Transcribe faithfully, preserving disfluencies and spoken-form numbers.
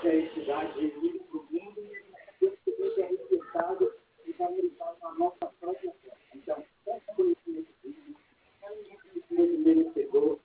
felicidade ir para o mundo e perceber que é respeitado e valorizado na nossa própria terra. Então, esse conhecimento bíblico é um conhecimento merecedor